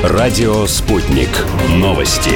Радио «Спутник». Новости.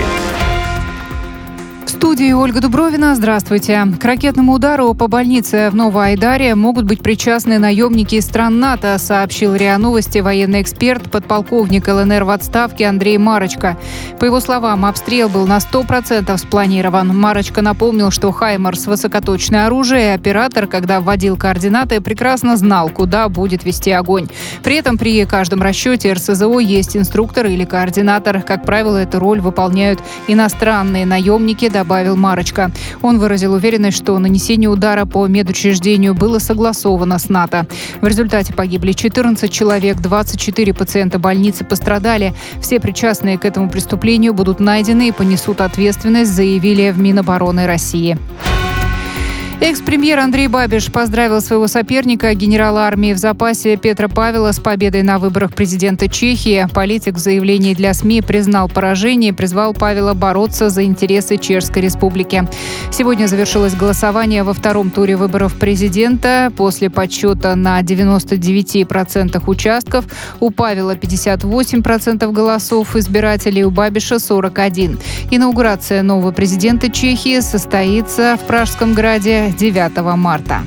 В студии Ольга Дубровина. Здравствуйте. К ракетному удару по больнице в Новоайдаре могут быть причастны наемники из стран НАТО, сообщил РИА Новости военный эксперт, подполковник ЛНР в отставке Андрей Марочка. По его словам, обстрел был на 100% спланирован. Марочка напомнил, что «Хаймарс» — высокоточное оружие, и оператор, когда вводил координаты, прекрасно знал, куда будет вести огонь. При этом при каждом расчете РСЗО есть инструктор или координатор. Как правило, эту роль выполняют иностранные наемники, добавил Марочка. Он выразил уверенность, что нанесение удара по медучреждению было согласовано с НАТО. В результате погибли 14 человек, 24 пациента больницы пострадали. Все причастные к этому преступлению будут найдены и понесут ответственность, заявили в Минобороны России. Экс-премьер Андрей Бабиш поздравил своего соперника, генерала армии в запасе Петра Павела, с победой на выборах президента Чехии. Политик в заявлении для СМИ признал поражение и призвал Павела бороться за интересы Чешской Республики. Сегодня завершилось голосование во втором туре выборов президента. После подсчета на 99% участков у Павела 58% голосов избирателей, у Бабиша 41%. Инаугурация нового президента Чехии состоится в Пражском граде 9 марта.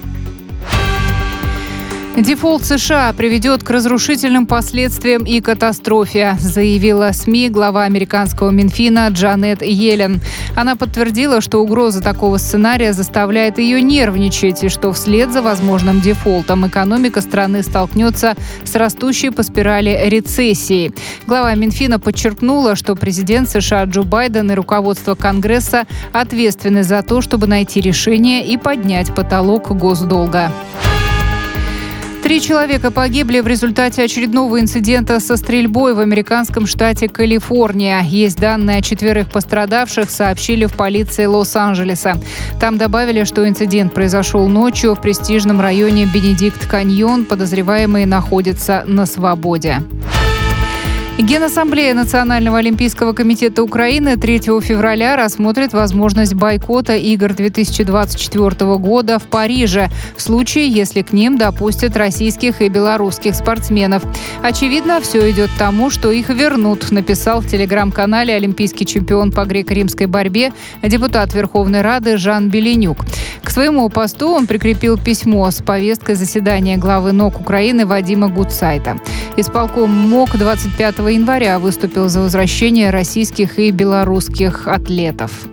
Дефолт США приведет к разрушительным последствиям и катастрофе, заявила СМИ глава американского Минфина Джанет Йеллен. Она подтвердила, что угроза такого сценария заставляет ее нервничать и что вслед за возможным дефолтом экономика страны столкнется с растущей по спирали рецессией. Глава Минфина подчеркнула, что президент США Джо Байден и руководство Конгресса ответственны за то, чтобы найти решение и поднять потолок госдолга. 3 человека погибли в результате очередного инцидента со стрельбой в американском штате Калифорния. Есть данные о 4 пострадавших, сообщили в полиции Лос-Анджелеса. Там добавили, что инцидент произошел ночью в престижном районе Бенедикт-Каньон. Подозреваемые находятся на свободе. Генассамблея Национального олимпийского комитета Украины 3 февраля рассмотрит возможность бойкота игр 2024 года в Париже в случае, если к ним допустят российских и белорусских спортсменов. Очевидно, все идет к тому, что их вернут, написал в телеграм-канале олимпийский чемпион по греко-римской борьбе, депутат Верховной Рады Жан Беленюк. К своему посту он прикрепил письмо с повесткой заседания главы НОК Украины Вадима Гудсайта. Исполком МОК 25 января выступил за возвращение российских и белорусских атлетов.